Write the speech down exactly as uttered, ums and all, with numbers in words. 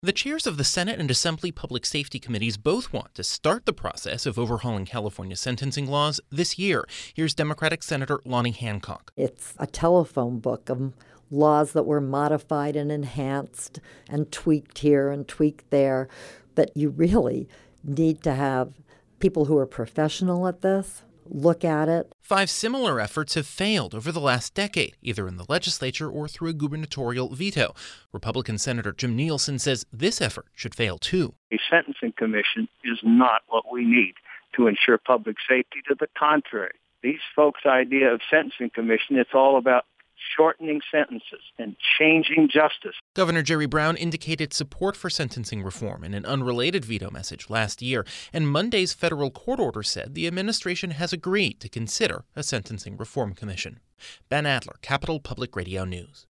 The chairs of the Senate and Assembly Public Safety Committees both want to start the process of overhauling California sentencing laws this year. Here's Democratic Senator Lonnie Hancock. It's a telephone book of laws that were modified and enhanced and tweaked here and tweaked there. But you really need to have people who are professional at this look at it. Five similar efforts have failed over the last decade, either in the legislature or through a gubernatorial veto. Republican Senator Jim Nielsen says this effort should fail too. A sentencing commission is not what we need to ensure public safety. To the contrary, these folks' idea of sentencing commission, it's all about shortening sentences and changing justice. Governor Jerry Brown indicated support for sentencing reform in an unrelated veto message last year, and Monday's federal court order said the administration has agreed to consider a sentencing reform commission. Ben Adler, Capitol Public Radio News.